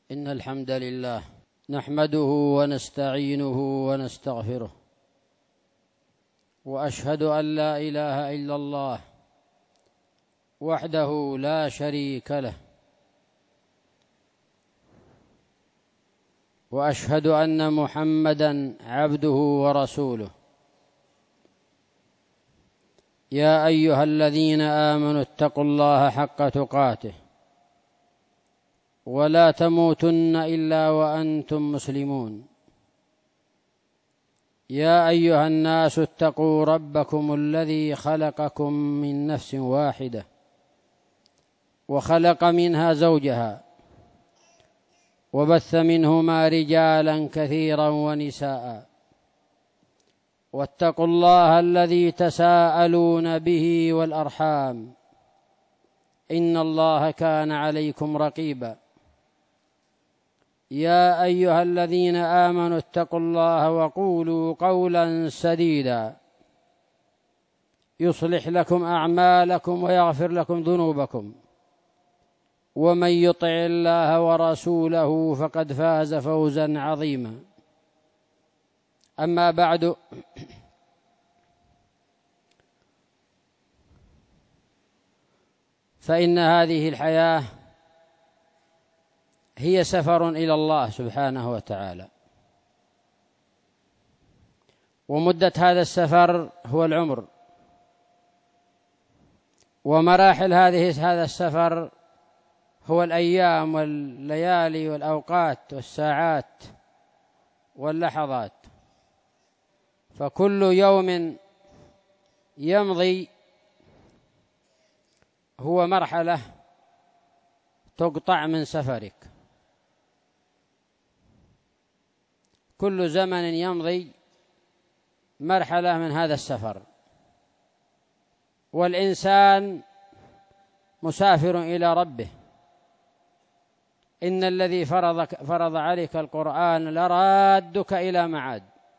إن الحمد لله نحمده ونستعينه ونستغفره، وأشهد أن لا إله إلا الله وحده لا شريك له، وأشهد أن محمدًا عبده ورسوله. يا أيها الذين آمنوا اتقوا الله حق تقاته ولا تموتن إلا وأنتم مسلمون. يا أيها الناس اتقوا ربكم الذي خلقكم من نفس واحدة وخلق منها زوجها وبث منهما رجالا كثيرا ونساء، واتقوا الله الذي تساءلون به والأرحام إن الله كان عليكم رقيبا. يا أيها الذين آمنوا اتقوا الله وقولوا قولا سديدا يصلح لكم أعمالكم ويغفر لكم ذنوبكم، ومن يطع الله ورسوله فقد فاز فوزا عظيما. أما بعد، فإن هذه الحياة هي سفر إلى الله سبحانه وتعالى، ومدة هذا السفر هو العمر، ومراحل هذا السفر هو الأيام والليالي والأوقات والساعات واللحظات. فكل يوم يمضي هو مرحلة تقطع من سفرك، كل زمن يمضي مرحلة من هذا السفر، والإنسان مسافر إلى ربه. إن الذي فرض عليك القرآن لرادك إلى معاد.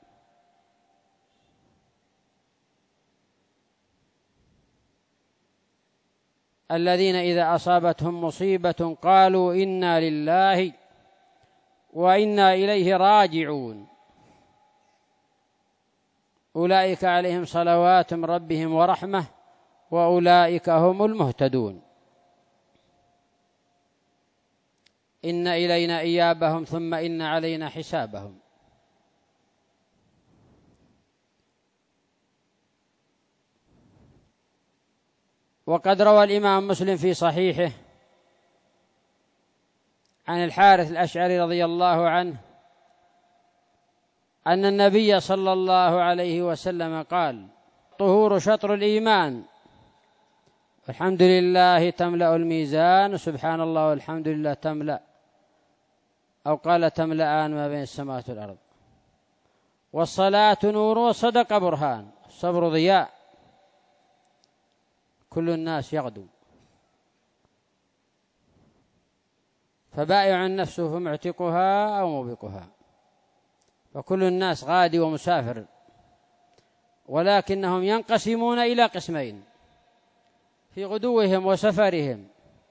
الذين إذا أصابتهم مصيبة قالوا إنا لله وإنا إليه راجعون، أولئك عليهم صلوات من ربهم ورحمة وأولئك هم المهتدون. إن إلينا إيابهم ثم إن علينا حسابهم. وقد روى الإمام مسلم في صحيحه عن الحارث الأشعري رضي الله عنه أن النبي صلى الله عليه وسلم قال: الطهور شطر الإيمان، الحمد لله تملأ الميزان، سبحان الله والحمد لله تملأ، أو قال تملأان ما بين السماوات والأرض. والصلاة نور والصدقة برهان، الصبر ضياء، كل الناس يغدو، فبائع نفسه فمعتقها أو موبقها. فكل الناس غادي ومسافر، ولكنهم ينقسمون إلى قسمين في غدوهم وسفرهم: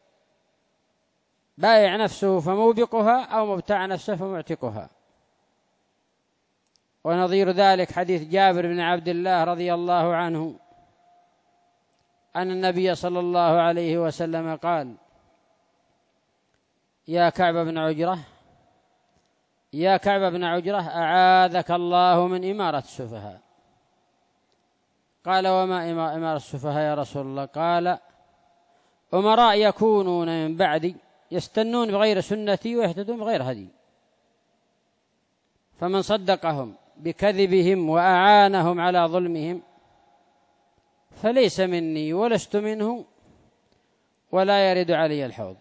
بائع نفسه فموبقها أو مبتاع نفسه فمعتقها. ونظير ذلك حديث جابر بن عبد الله رضي الله عنه أن النبي صلى الله عليه وسلم قال: يا كعب بن عجرة، يا كعب بن عجرة، أعاذك الله من إمارة السفهاء. قال: وما إمارة السفهاء يا رسول الله؟ قال: أمراء يكونون من بعدي يستنون بغير سنتي ويهتدون بغير هدي، فمن صدقهم بكذبهم وأعانهم على ظلمهم فليس مني ولست منه ولا يرد علي الحوض.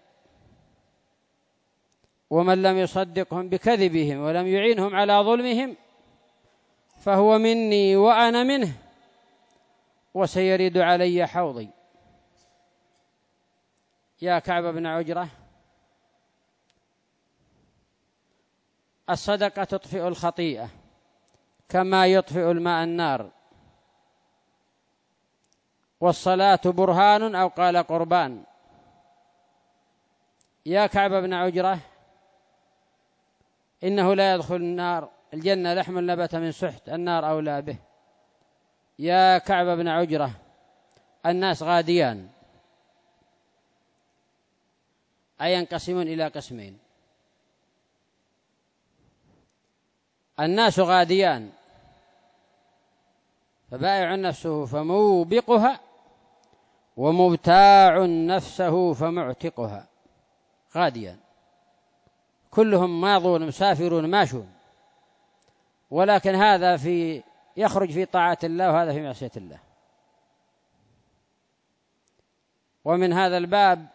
ومن لم يصدقهم بكذبهم ولم يعينهم على ظلمهم فهو مني وأنا منه وسيرد علي حوضي. يا كعب بن عجرة، الصدقة تطفئ الخطيئة كما يطفئ الماء النار، والصلاة برهان أو قال قربان. يا كعب بن عجرة، إنه لا يدخل الجنة لحم نبت من سحت، النار أولى به. يا كعب بن عجرة، الناس غاديان، أي ينقسمون إلى قسمين. الناس غاديان، فبائع نفسه فموبقها، ومبتاع نفسه فمعتقها. غاديان كلهم ماضون مسافرون ماشون، ولكن هذا يخرج في طاعة الله وهذا في معصية الله. ومن هذا الباب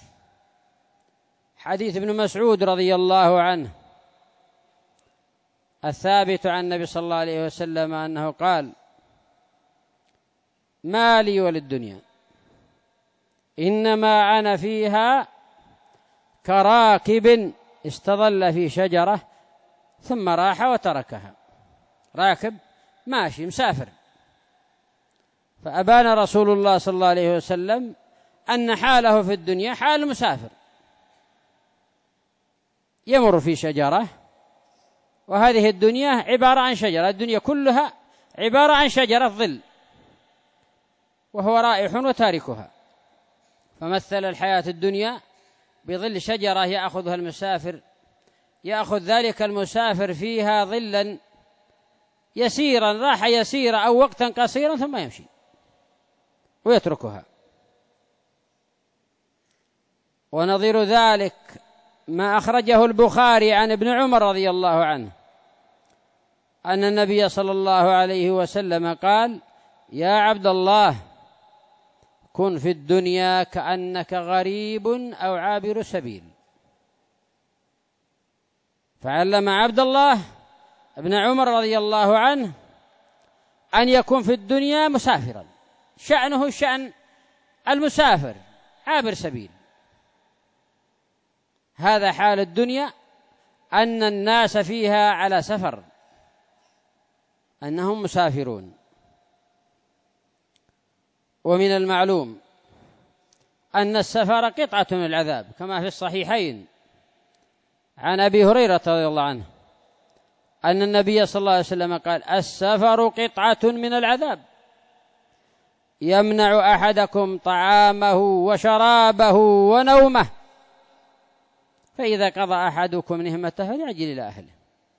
حديث ابن مسعود رضي الله عنه الثابت عن النبي صلى الله عليه وسلم أنه قال: ما لي وللدنيا إنما أنا فيها كراكب استظل في شجرة ثم راح وتركها. راكب ماشي مسافر، فأبان رسول الله صلى الله عليه وسلم أن حاله في الدنيا حال المسافر، يمر في شجرة، وهذه الدنيا عبارة عن شجرة، الدنيا كلها عبارة عن شجرة ظل، وهو رائح وتاركها. فمثل الحياة الدنيا بظل شجرة يأخذها المسافر، يأخذ ذلك المسافر فيها ظلا يسيرا، راحة يسيرة أو وقتا قصيرا ثم يمشي ويتركها. ونظير ذلك ما أخرجه البخاري عن ابن عمر رضي الله عنه أن النبي صلى الله عليه وسلم قال: يا عبد الله، كن في الدنيا كأنك غريب أو عابر سبيل. فعلم عبد الله ابن عمر رضي الله عنه أن يكون في الدنيا مسافرا، شأنه شأن المسافر عابر سبيل. هذا حال الدنيا، أن الناس فيها على سفر، أنهم مسافرون. ومن المعلوم أن السفر قطعة من العذاب، كما في الصحيحين عن أبي هريرة رضي الله عنه أن النبي صلى الله عليه وسلم قال: السفر قطعة من العذاب، يمنع أحدكم طعامه وشرابه ونومه، فإذا قضى أحدكم نهمته فليعجل إلى أهله.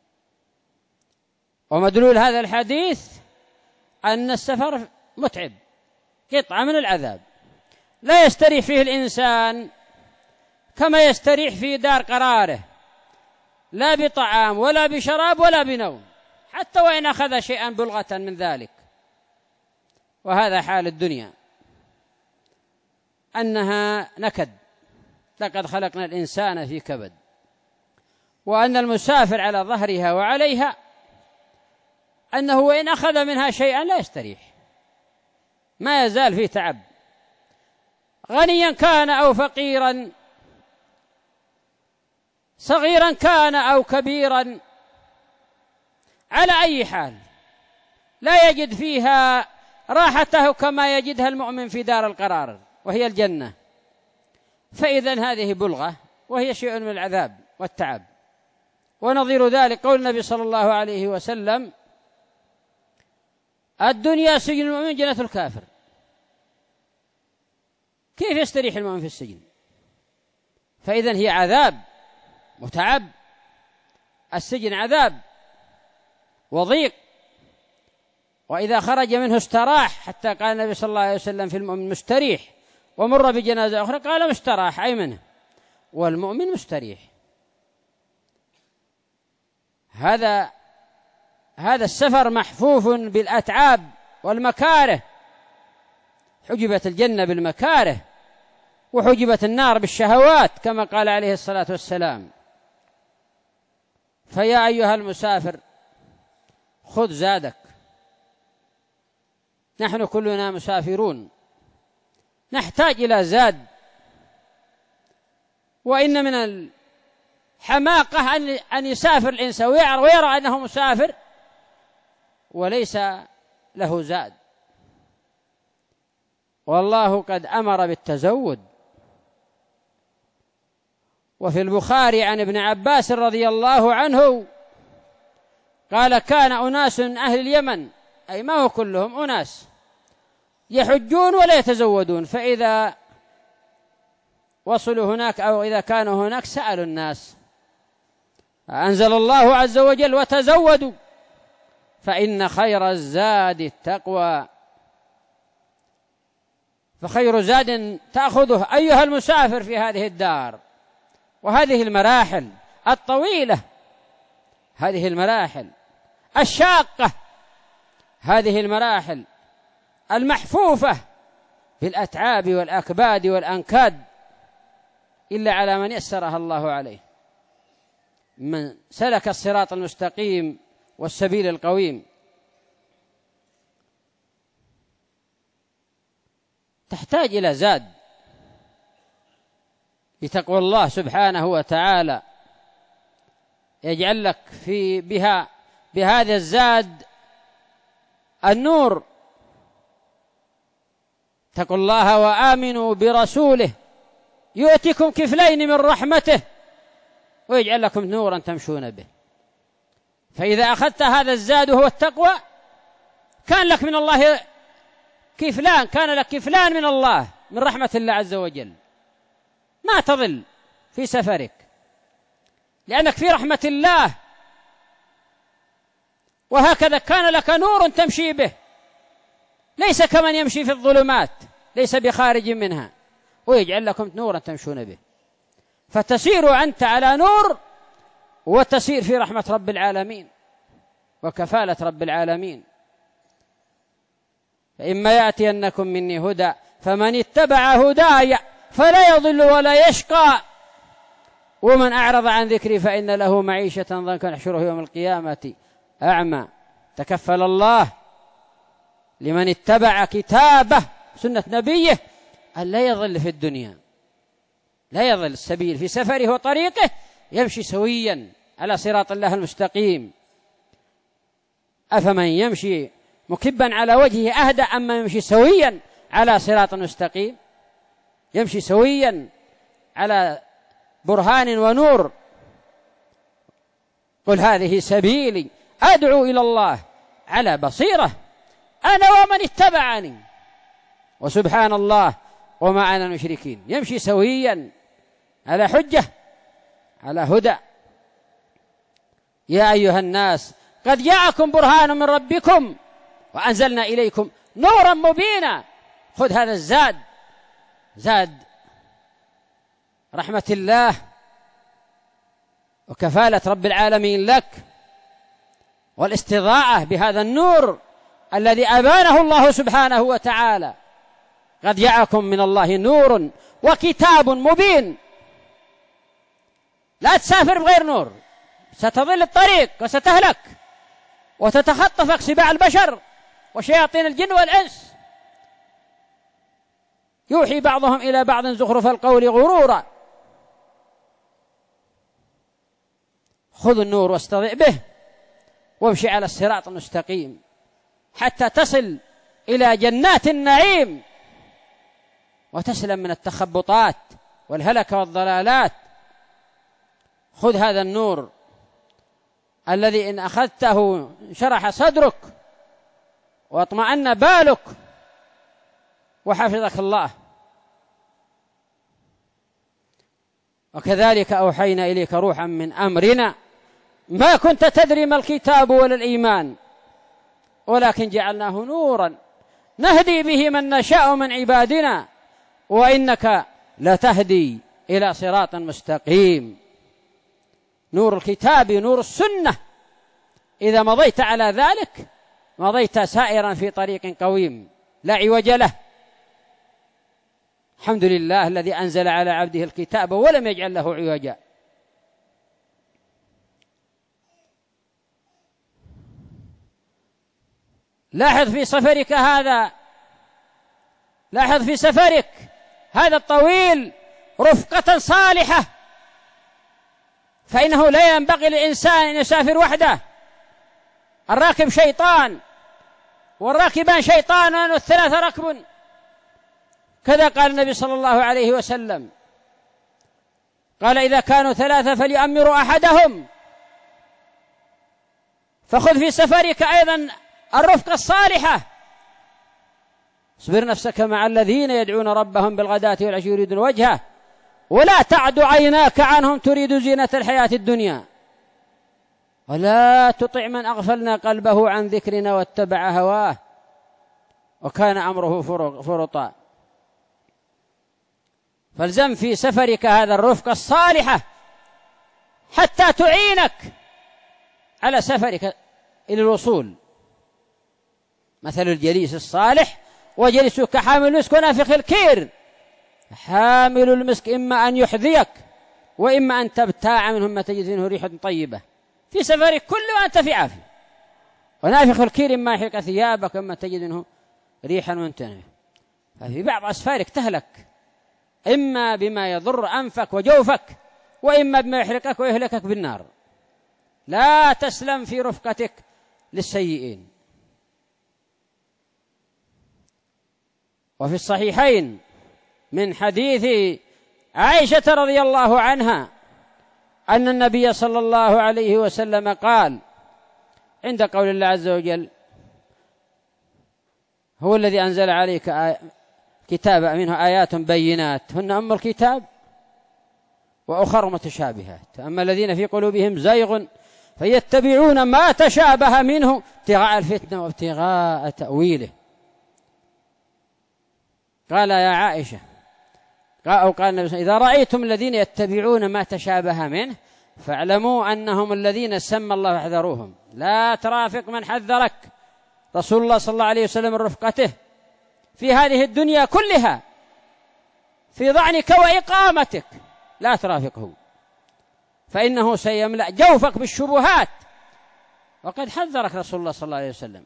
ومدلول هذا الحديث أن السفر متعب، قطعة من العذاب، لا يستريح فيه الإنسان كما يستريح في دار قراره، لا بطعام ولا بشراب ولا بنوم، حتى وإن أخذ شيئا بلغة من ذلك. وهذا حال الدنيا، أنها نكد، لقد خلقنا الإنسان في كبد. وأن المسافر على ظهرها وعليها أنه وإن أخذ منها شيئا لا يستريح، ما يزال فيه تعب، غنيا كان أو فقيرا، صغيرا كان أو كبيرا، على أي حال لا يجد فيها راحته كما يجدها المؤمن في دار القرار وهي الجنة. فإذن هذه بلغة، وهي شيء من العذاب والتعب. ونظير ذلك قول النبي صلى الله عليه وسلم: الدنيا سجن المؤمن جنة الكافر. كيف يستريح المؤمن في السجن؟ فإذن هي عذاب متعب، السجن عذاب وضيق، وإذا خرج منه استراح، حتى قال النبي صلى الله عليه وسلم في المؤمن مستريح، ومر بجنازة أخرى قال مستراح أي منه، والمؤمن مستريح. هذا السفر محفوف بالأتعاب والمكاره، حجبت الجنة بالمكاره، وحجبت النار بالشهوات كما قال عليه الصلاة والسلام. فيا أيها المسافر خذ زادك، نحن كلنا مسافرون نحتاج إلى زاد. وإن من الحماقة أن يسافر الإنسان ويرى أنه مسافر وليس له زاد. والله قد أمر بالتزود، وفي البخاري عن ابن عباس رضي الله عنه قال كان أناس من أهل اليمن، أي ما هو كلهم، أناس يحجون ولا يتزودون، فإذا وصلوا هناك أو إذا كانوا هناك سألوا الناس، أنزل الله عز وجل وتزودوا فإن خير الزاد التقوى. فخير زاد تأخذه أيها المسافر في هذه الدار وهذه المراحل الطويلة، هذه المراحل الشاقة، هذه المراحل المحفوفة بالأتعاب والأكباد والأنكاد، إلا على من يسرها الله عليه، من سلك الصراط المستقيم والسبيل القويم. تحتاج إلى زاد بتقوى الله سبحانه وتعالى، يجعل لك بهذا الزاد النور. اتقوا الله وآمنوا برسوله يؤتكم كفلين من رحمته ويجعل لكم نورا تمشون به. فإذا أخذت هذا الزاد وهو التقوى كان لك من الله كفلان، كان لك كفلان من الله، من رحمة الله عز وجل، ما تضل في سفرك لأنك في رحمة الله. وهكذا كان لك نور تمشي به، ليس كمن يمشي في الظلمات، ليس بخارج منها، ويجعل لكم نورا تمشون به، فتسير أنت على نور وتسير في رحمة رب العالمين وكفالة رب العالمين. فإما يأتينكم مني هدى فمن اتبع هداي فلا يضل ولا يشقى ومن أعرض عن ذكري فإن له معيشة ضنكا نحشره يوم القيامة أعمى. تكفل الله لمن اتبع كتابه سنة نبيه أن لا يضل في الدنيا، لا يضل السبيل في سفره وطريقه، يمشي سويا على صراط الله المستقيم. أفمن يمشي مكبا على وجهه أهدى أما يمشي سويا على صراط مستقيم، يمشي سويا على برهان ونور. قل هذه سبيلي أدعو إلى الله على بصيرة أنا ومن اتبعني وسبحان الله وما أنا المشركين. يمشي سويا على حجة على هدى. يا أيها الناس قد جاءكم برهان من ربكم وأنزلنا إليكم نورا مبينا. خذ هذا الزاد، زاد رحمة الله وكفالة رب العالمين لك، والاستضاءة بهذا النور الذي أبانه الله سبحانه وتعالى. قد جاءكم من الله نور وكتاب مبين. لا تسافر بغير نور، ستضل الطريق وستهلك وتتخطفك سباع البشر وشياطين الجن والإنس. يوحي بعضهم إلى بعض زخرف القول غرورا. خذ النور واستضئ به وامشي على الصراط المستقيم حتى تصل إلى جنات النعيم وتسلم من التخبطات والهلك والضلالات. خذ هذا النور الذي إن أخذته انشرح صدرك واطمأن بالك وحفظك الله. وكذلك أوحينا إليك روحا من أمرنا ما كنت تدري ما الكتاب ولا الإيمان ولكن جعلناه نورا نهدي به من نشاء من عبادنا وإنك لتهدي إلى صراط مستقيم. نور الكتاب نور السنة، إذا مضيت على ذلك مضيت سائرا في طريق قويم لا عوج له. الحمد لله الذي أنزل على عبده الكتاب ولم يجعل له عوجا. لاحظ في سفرك هذا، لاحظ في سفرك هذا الطويل رفقة صالحة، فإنه لا ينبغي للإنسان أن يسافر وحده. الراكب شيطان والراكبان شيطان والثلاثة ركب، كذا قال النبي صلى الله عليه وسلم. قال إذا كانوا 3 فليؤمروا أحدهم. فخذ في سفرك أيضا الرفقة الصالحة. اصبر نفسك مع الذين يدعون ربهم بالغداة والعشي يريدون وجهه ولا تعد عيناك عنهم تريد زينة الحياة الدنيا ولا تطع من أغفلنا قلبه عن ذكرنا واتبع هواه وكان أمره فرطا. فالزم في سفرك هذا الرفقة الصالحة حتى تعينك على سفرك إلى الوصول. مثل الجليس الصالح وجلسك كحامل المسك ونافخ الكير. حامل المسك إما أن يحذيك وإما أن تبتاع منه ما تجد منه ريحة طيبة في سفرك كله وأنت في عافية، ونافخ الكير إما يحرق ثيابك وإما تجد منه ريحا منتنة. ففي بعض أسفارك تهلك إما بما يضر أنفك وجوفك وإما بما يحرقك ويهلكك بالنار. لا تسلم في رفقتك للسيئين. وفي الصحيحين من حديث عائشة رضي الله عنها أن النبي صلى الله عليه وسلم قال عند قول الله عز وجل هو الذي أنزل عليك كتاب منه آيات بينات هن أم الكتاب وأخر متشابهات أما الذين في قلوبهم زيغ فيتبعون ما تشابه منه ابتغاء الفتنة وابتغاء تأويله. قال يا عائشة أو قال النبي إذا رأيتم الذين يتبعون ما تشابه منه فاعلموا أنهم الذين سمى الله فاحذروهم. لا ترافق من حذرك رسول الله صلى الله عليه وسلم من رفقته في هذه الدنيا كلها في ضعنك وإقامتك. لا ترافقه فإنه سيملأ جوفك بالشبهات وقد حذرك رسول الله صلى الله عليه وسلم.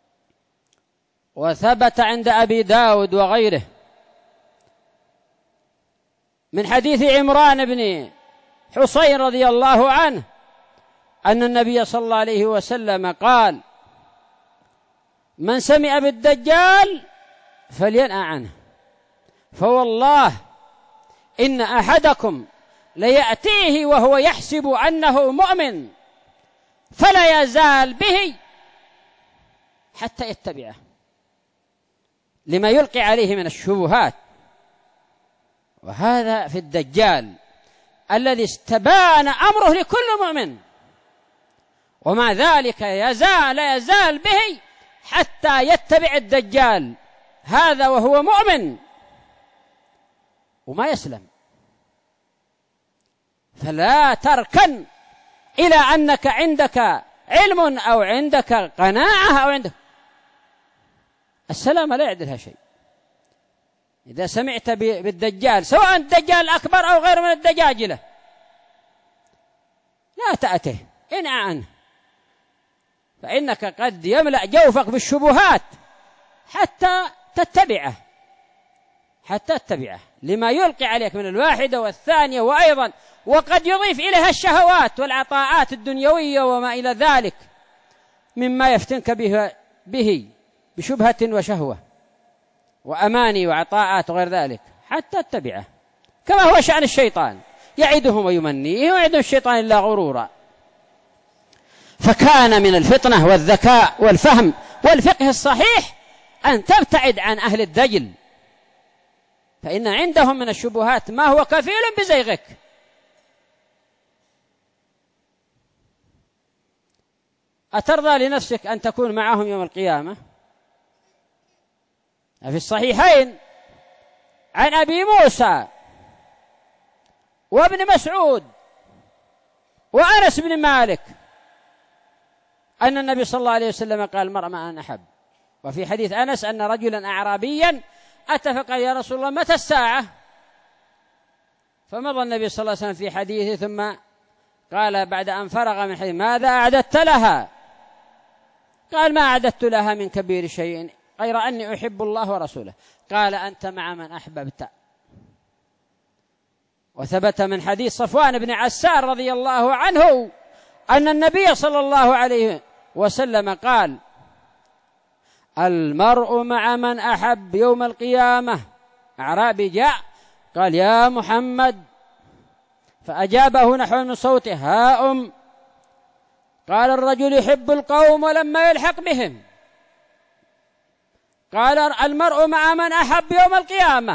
وثبت عند أبي داود وغيره من حديث عمران بن حصين رضي الله عنه أن النبي صلى الله عليه وسلم قال من سمع بالدجال فلينأ عنه فوالله إن أحدكم ليأتيه وهو يحسب أنه مؤمن فلا يزال به حتى يتبعه لما يلقي عليه من الشبهات. وهذا في الدجال الذي استبان أمره لكل مؤمن ومع ذلك لا يزال به حتى يتبع الدجال هذا وهو مؤمن وما يسلم. فلا تركن إلى أنك عندك علم أو عندك قناعة أو عندك السلام لا يعدلها شيء. إذا سمعت بالدجال سواء الدجال أكبر أو غير من الدجاجلة لا تأته انأ عنه فإنك قد يملأ جوفك بالشبهات حتى تتبعه لما يلقي عليك من الواحدة والثانية وأيضا وقد يضيف إليها الشهوات والعطاءات الدنيوية وما إلى ذلك مما يفتنك به بشبهة وشهوة وأماني وعطاءات وغير ذلك حتى تتبعه كما هو شأن الشيطان يعدهم ويمنيهم ويعد الشيطان إلا غرورا. فكان من الفطنة والذكاء والفهم والفقه الصحيح أن تبتعد عن أهل الدجل فإن عندهم من الشبهات ما هو كفيل بزيغك. أترضى لنفسك أن تكون معهم يوم القيامة؟ في الصحيحين عن أبي موسى وابن مسعود وأنس بن مالك أن النبي صلى الله عليه وسلم قال المرء مع من أحب. وفي حديث أنس أن رجلا أعرابيا أتى فقال يا رسول الله متى الساعة؟ فمضى النبي صلى الله عليه وسلم في حديثه ثم قال بعد أن فرغ من حديث ماذا أعددت لها؟ قال ما أعددت لها من كبير شيء غير أني أحب الله ورسوله. قال أنت مع من أحببت. وثبت من حديث صفوان بن عسار رضي الله عنه أن النبي صلى الله عليه وسلم قال المرء مع من أحب يوم القيامة. أعرابي جاء قال يا محمد فأجابه نحو من صوته: ها قال الرجل يحب القوم ولما يلحق بهم. قال: المرء مع من أحب يوم القيامة.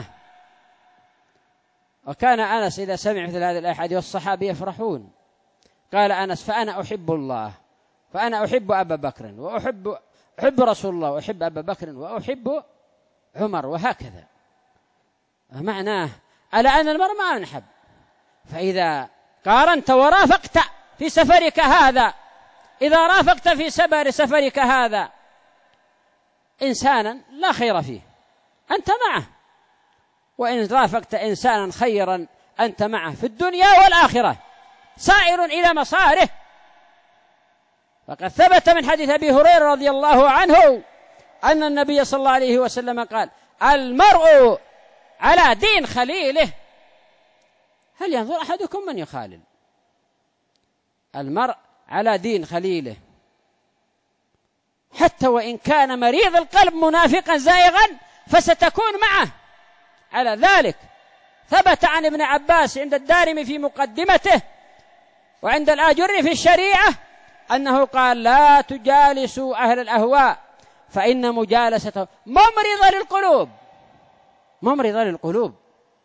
وكان أنس إذا سمع مثل هذه الأحاديث والصحابة يفرحون. قال أنس: فأنا أحب الله، فأنا أحب أبا بكر، أحب رسول الله، وأحب أبا بكر، وأحب عمر، وهكذا. معناه على أن المرء ما نحب. فإذا قارنت ورافقت في سفرك هذا، إذا رافقت في سفرك هذا إنسانا لا خير فيه أنت معه، وإن رافقت إنسانا خيرا أنت معه في الدنيا والآخرة، سائر إلى مصاره. فقد ثبت من حديث أبي هريرة رضي الله عنه أن النبي صلى الله عليه وسلم قال: المرء على دين خليله. هل ينظر أحدكم من يخالل؟ المرء على دين خليله، حتى وإن كان مريض القلب منافقا زائغا فستكون معه على ذلك. ثبت عن ابن عباس عند الدارمي في مقدمته وعند الآجري في الشريعة أنه قال: لا تجالسوا أهل الأهواء فإن مجالستهم ممرضة للقلوب.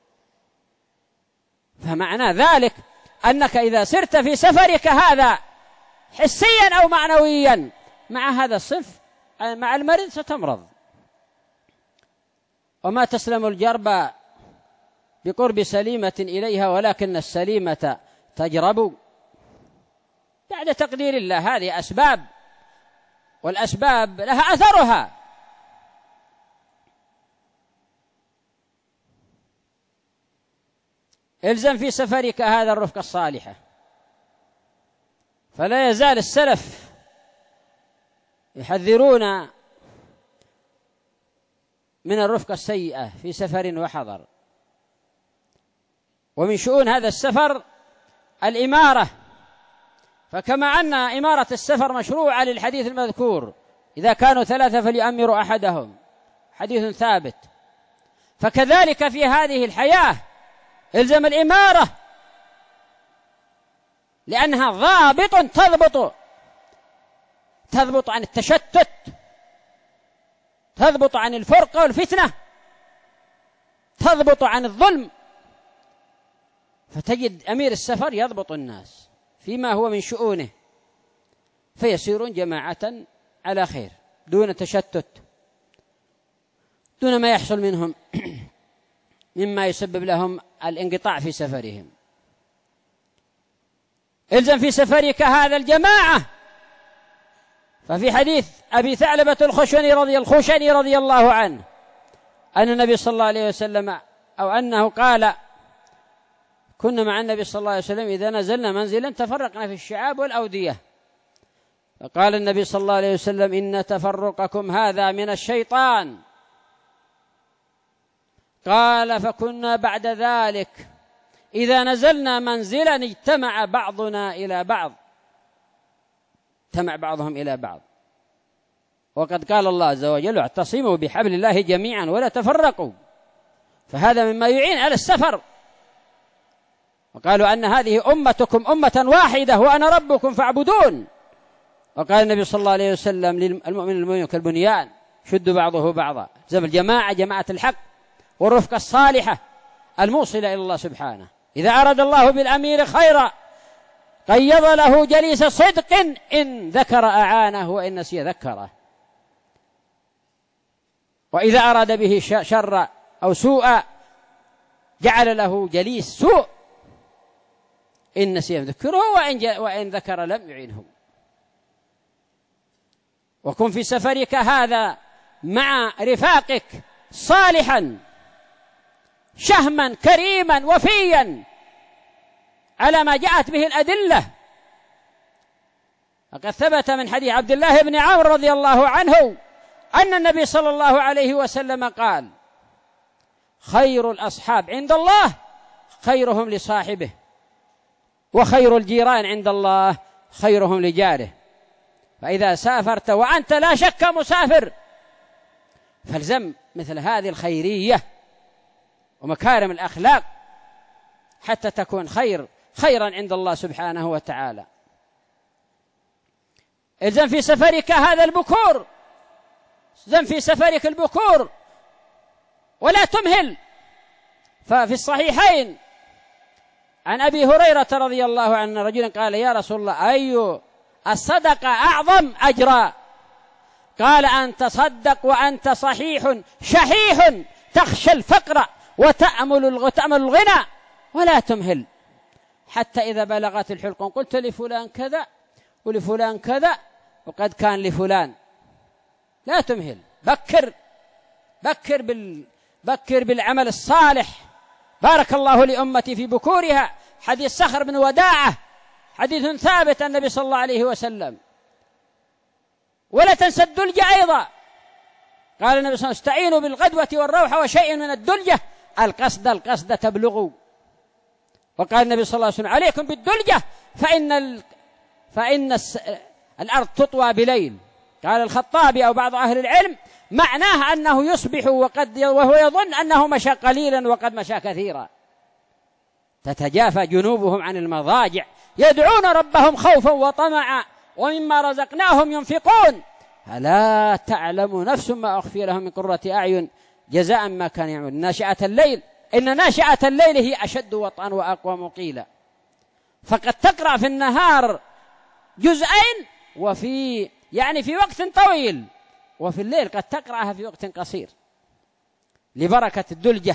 فمعنى ذلك أنك إذا سرت في سفرك هذا حسيا أو معنويا مع هذا الصنف، مع المريض ستمرض. وما تسلم الجربى بقرب سليمة إليها ولكن السليمة تجرب. بعد تقدير الله هذه أسباب، والأسباب لها أثرها. الزم في سفرك هذا الرفقة الصالحة، فلا يزال السلف يحذرون من الرفقة السيئة في سفر وحضر. ومن شؤون هذا السفر الإمارة، فكما أن إمارة السفر مشروعة للحديث المذكور: إذا كانوا 3 فليؤمروا أحدهم، حديث ثابت. فكذلك في هذه الحياة الزم الإمارة، لأنها ضابط تضبط عن التشتت، تضبط عن الفرقة والفتنة، تضبط عن الظلم. فتجد أمير السفر يضبط الناس فيما هو من شؤونه، فيسيرون جماعة على خير دون تشتت، دون ما يحصل منهم مما يسبب لهم الانقطاع في سفرهم. الزم في سفرك هذا الجماعة. ففي حديث أبي ثعلبة الخشني رضي الله عنه أن النبي صلى الله عليه وسلم أو أنه قال: كنا مع النبي صلى الله عليه وسلم إذا نزلنا منزلا تفرقنا في الشعاب والأودية، فقال النبي صلى الله عليه وسلم: إن تفرقكم هذا من الشيطان. قال: فكنا بعد ذلك إذا نزلنا منزلا اجتمع بعضنا إلى بعض، اجتمع بعضهم إلى بعض. وقد قال الله عز وجل: اعتصموا بحبل الله جميعا ولا تفرقوا. فهذا مما يعين على السفر. وقالوا أن هذه أمتكم أمة واحدة وأنا ربكم فاعبدون. وقال النبي صلى الله عليه وسلم: للمؤمن كالبنيان شد بعضه بعضا. زم الجماعة، جماعة الحق والرفقة الصالحة الموصلة إلى الله سبحانه. إذا أراد الله بالأمير خيرا قيض له جليس صدق، إن ذكر أعانه وإن نسي ذكره. وإذا أراد به شر أو سوء جعل له جليس سوء، إن نسي ذكره وإن ذكر لم يعينه. وكن في سفرك هذا مع رفاقك صالحا شهما كريما وفيا على ما جاءت به الأدلة. وقد ثبت من حديث عبد الله بن عمرو رضي الله عنه أن النبي صلى الله عليه وسلم قال: خير الأصحاب عند الله خيرهم لصاحبه، وخير الجيران عند الله خيرهم لجاره. فإذا سافرت وأنت لا شك مسافر فالزم مثل هذه الخيرية ومكارم الأخلاق حتى تكون خير خيرا عند الله سبحانه وتعالى. إذن في سفرك هذا البكور، إذن في سفرك البكور ولا تمهل. ففي الصحيحين عن أبي هريرة رضي الله عنه رجل قال: يا رسول الله، أي الصدقة أعظم أجرا؟ قال: أن تصدق وأنت صحيح شحيح تخشى الفقر وتأمل الغنى ولا تمهل حتى إذا بلغت الحلقوم قلت لفلان كذا ولفلان كذا وقد كان لفلان. لا تمهل، بكر بالعمل الصالح. بارك الله لأمتي في بكورها. حديث صخر بن وداعة حديث ثابت عن النبي صلى الله عليه وسلم. ولا تنسى الدلجة أيضا. قال النبي صلى الله عليه وسلم: استعينوا بالغدوة والروحة وشيء من الدلجة، القصد تبلغوا. وقال النبي صلى الله عليه وسلم: عليكم بالدلجة فإن الأرض تطوى بليل. قال الخطابي أو بعض أهل العلم: معناه أنه يصبح وهو يظن أنه مشى قليلا وقد مشى كثيرا. تتجافى جنوبهم عن المضاجع يدعون ربهم خوفا وطمعا ومما رزقناهم ينفقون ألا تعلم نفس ما أخفي لهم من قرة أعين جزاء ما كان يعمل. ناشئة الليل، إن ناشئة الليل هي أشد وطئا وأقوم قيلا. فقد تقرأ في النهار جزئين في وقت طويل، وفي الليل قد تقرأها في وقت قصير لبركة الدلجة.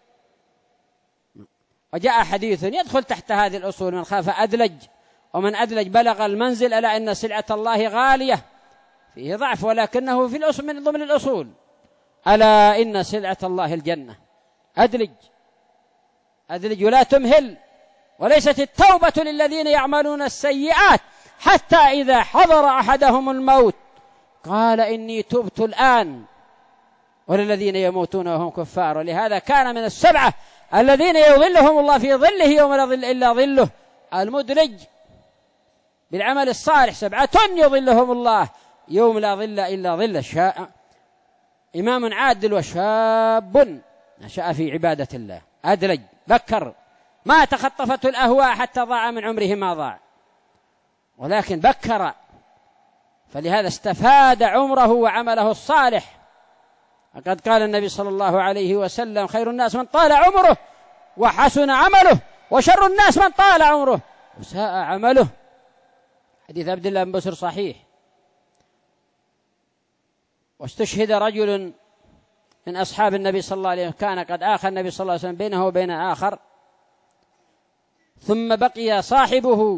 وجاء حديث يدخل تحت هذه الأصول: من خاف أدلج، ومن أدلج بلغ المنزل، ألا إن سلعة الله غالية. فيه ضعف ولكنه في الأصول من ضمن الأصول: ألا إن سلعة الله الجنة. أدلج ولا تمهل. وليست التوبة للذين يعملون السيئات حتى إذا حضر أحدهم الموت قال إني تبت الآن، وللذين يموتون وهم كفار. ولهذا كان من السبعة الذين يظلهم الله في ظله يوم لا ظل إلا ظله المدلج بالعمل الصالح. 7 يظلهم الله يوم لا ظل إلا ظله: إمام عادل وشاب نشأ في عبادة الله. أدلج، بكر، ما تخطفته الأهواء حتى ضاع من عمره ما ضاع، ولكن بكر، فلهذا استفاد عمره وعمله الصالح. وقد قال النبي صلى الله عليه وسلم: خير الناس من طال عمره وحسن عمله، وشر الناس من طال عمره وساء عمله. حديث عبد الله بن بسر صحيح. واستشهد رجل من أصحاب النبي صلى الله عليه وسلم، كان قد آخى النبي صلى الله عليه وسلم بينه وبين آخر، ثم بقي صاحبه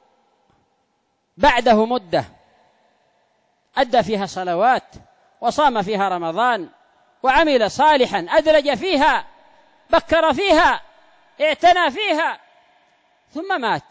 بعده مدة أدى فيها صلوات وصام فيها رمضان وعمل صالحا، أدرج فيها، بكر فيها، اعتنى فيها، ثم مات.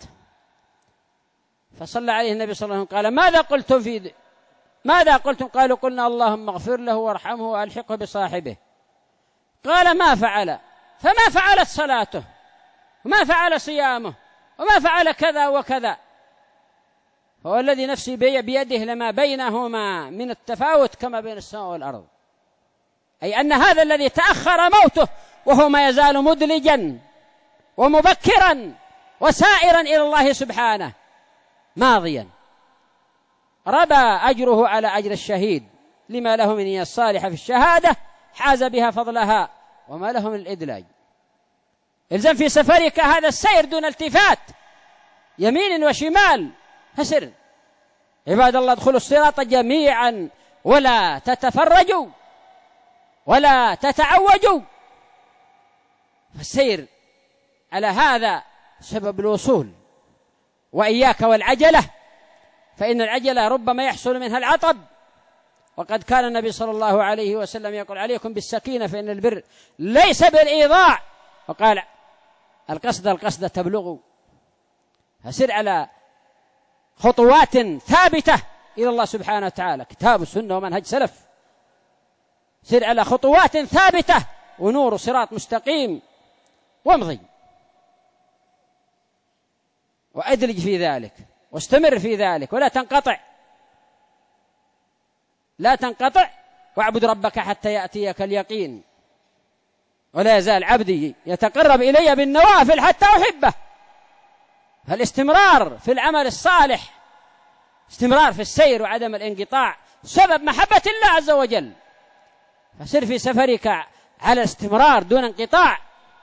فصلى عليه النبي صلى الله عليه وسلم قال: ماذا قلتم؟ قالوا: قلنا اللهم اغفر له وارحمه وألحقه بصاحبه. قال: ما فعل؟ فما فعلت صلاته وما فعل صيامه وما فعل كذا وكذا. هو الذي نفسي بيده لما بينهما من التفاوت كما بين السماء والأرض، أي أن هذا الذي تأخر موته وهو ما يزال مدلجا ومبكرا وسائرا إلى الله سبحانه ماضيا، ربى أجره على أجر الشهيد، لما له من نية الصالحة في الشهادة حاز بها فضلها وما له من الإدلاج. إلزم في سفرك هذا السير دون التفات يمين وشمال، فسر. عباد الله، ادخلوا الصراط جميعا ولا تتفرجوا ولا تتعوجوا. فالسير على هذا سبب الوصول. وإياك والعجلة، فإن العجلة ربما يحصل منها العطب. وقد كان النبي صلى الله عليه وسلم يقول: عليكم بالسكينة فإن البر ليس بالإيضاع. وقال: القصد تبلغوا. فسر على خطوات ثابتة إلى الله سبحانه وتعالى، كتاب والسنة ومنهج سلف. سر على خطوات ثابتة ونور صراط مستقيم، وامضي وأدلج في ذلك واستمر في ذلك ولا تنقطع. لا تنقطع، واعبد ربك حتى يأتيك اليقين. ولا يزال عبدي يتقرب إلي بالنوافل حتى أحبه. فالاستمرار في العمل الصالح، استمرار في السير وعدم الانقطاع سبب محبة الله عز وجل. فسر في سفرك على الاستمرار دون انقطاع،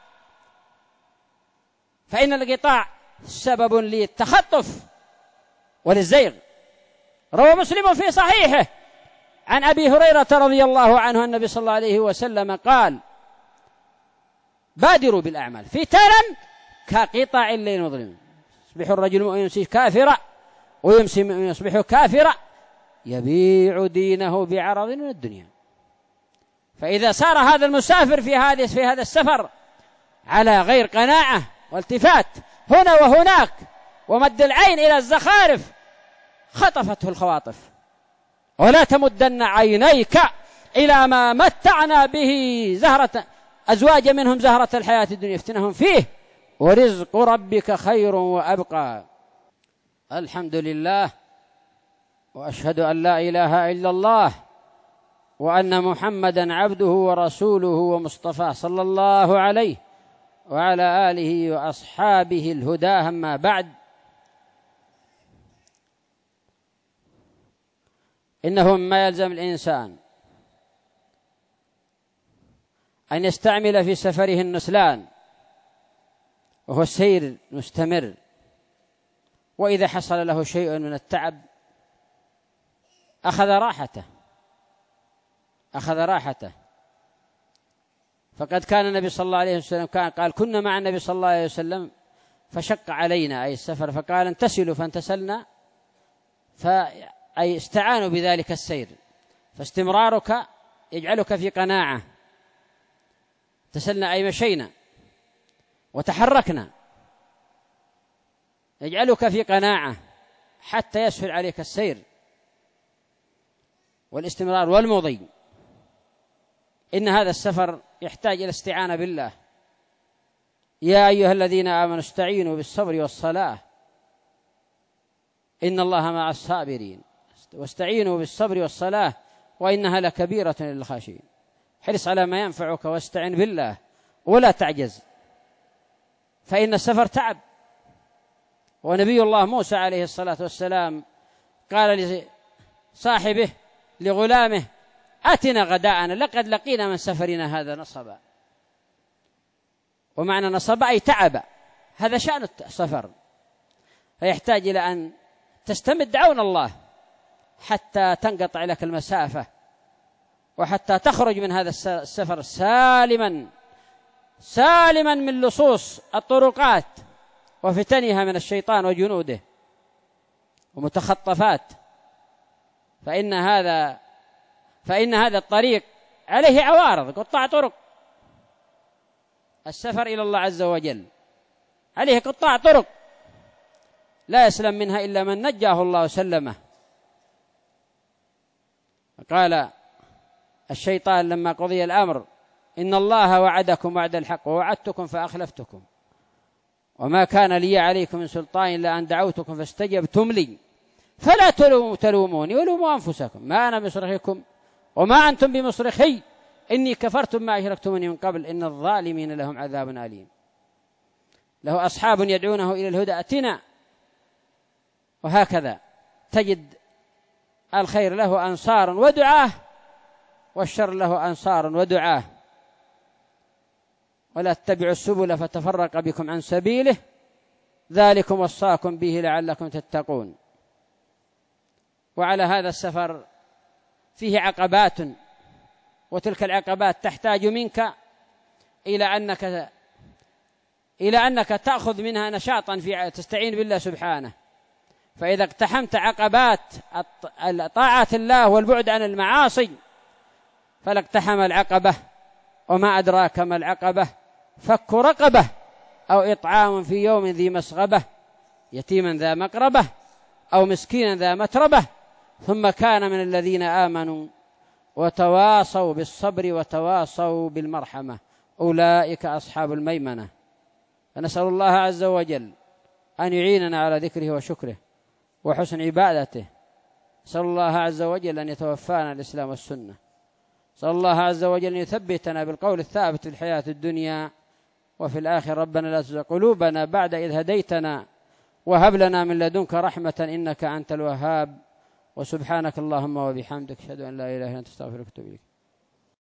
فإن الانقطاع سبب للتخطف وللزيغ. روى مسلم في صحيحه عن أبي هريرة رضي الله عنه النبي صلى الله عليه وسلم قال: بادروا بالأعمال فتنا كقطع الليل المظلم، يصبح الرجل مؤمن يمسي كافرا ويمسي يصبح كافرا يبيع دينه بعرض من الدنيا. فإذا سار هذا المسافر في هذا السفر على غير قناعة والتفات هنا وهناك ومد العين إلى الزخارف خطفته الخواطف. ولا تمدن عينيك إلى ما متعنا به زهرة أزواج منهم زهرة الحياة الدنيا يفتنهم فيه ورزق ربك خير وأبقى. الحمد لله، وأشهد أن لا إله إلا الله، وأن محمدا عبده ورسوله ومصطفاه صلى الله عليه وعلى آله وأصحابه الهدى. أما بعد، إنه مما يلزم الإنسان أن يستعمل في سفره النسلان، وهو السير مستمر. وإذا حصل له شيء من التعب أخذ راحته. فقد كان النبي صلى الله عليه وسلم قال: كنا مع النبي صلى الله عليه وسلم فشق علينا أي السفر، فقال: انتسلوا، فانتسلنا، أي استعانوا بذلك السير. فاستمرارك يجعلك في قناعة. تسلنا أي مشينا وتحركنا، يجعلك في قناعة حتى يسهل عليك السير والاستمرار والمضي. إن هذا السفر يحتاج إلى استعانة بالله. يا أيها الذين آمنوا استعينوا بالصبر والصلاة إن الله مع الصابرين، واستعينوا بالصبر والصلاة وإنها لكبيرة للخاشعين. حرص على ما ينفعك واستعن بالله ولا تعجز، فإن السفر تعب. ونبي الله موسى عليه الصلاة والسلام قال لصاحبه لغلامه: أتنا غداءنا لقد لقينا من سفرنا هذا نصبا. ومعنى نصب أي تعب. هذا شأن السفر، فيحتاج إلى أن تستمد عون الله حتى تنقطع لك المسافة، وحتى تخرج من هذا السفر سالما من لصوص الطرقات وفتنها من الشيطان وجنوده ومتخطفات. فإن هذا الطريق عليه عوارض، قطاع طرق. السفر إلى الله عز وجل عليه قطاع طرق لا يسلم منها إلا من نجاه الله وسلمه. قال الشيطان لما قضي الأمر: إن الله وعدكم وعد الحق ووعدتكم فأخلفتكم وما كان لي عليكم من سلطان إلا أن دعوتكم فاستجبتم لي فلا تلوموني ولوموا أنفسكم ما أنا بمصرخكم وما أنتم بمصرخي إني كفرتم ما أشركتموني من قبل إن الظالمين لهم عذاب أليم. له أصحاب يدعونه إلى الهدى ائتنا. وهكذا تجد الخير له أنصار ودعاه، والشر له أنصار ودعاه. ولا تتبعوا السبل فتفرق بكم عن سبيله ذلكم وصاكم به لعلكم تتقون. وعلى هذا السفر فيه عقبات، وتلك العقبات تحتاج منك إلى أنك تأخذ منها نشاطا في تستعين بالله سبحانه. فإذا اقتحمت عقبات طاعات الله والبعد عن المعاصي فلاقتحم العقبة. وما أدراك ما العقبة؟ فك رقبة أو إطعام في يوم ذي مسغبة يتيما ذا مقربة أو مسكينا ذا متربة ثم كان من الذين آمنوا وتواصوا بالصبر وتواصوا بالمرحمة أولئك أصحاب الميمنة. فنسأل الله عز وجل أن يعيننا على ذكره وشكره وحسن عبادته. نسأل الله عز وجل أن يتوفانا الإسلام والسنة. نسأل الله عز وجل أن يثبتنا بالقول الثابت في الحياة الدنيا وفي الآخرة. ربنا لا تزغ قلوبنا بعد إذ هديتنا وهب لنا من لدنك رحمة إنك أنت الوهاب. وسبحانك اللهم وبحمدك أشهد أن لا إله إلا أنت أستغفرك وأتوب إليك.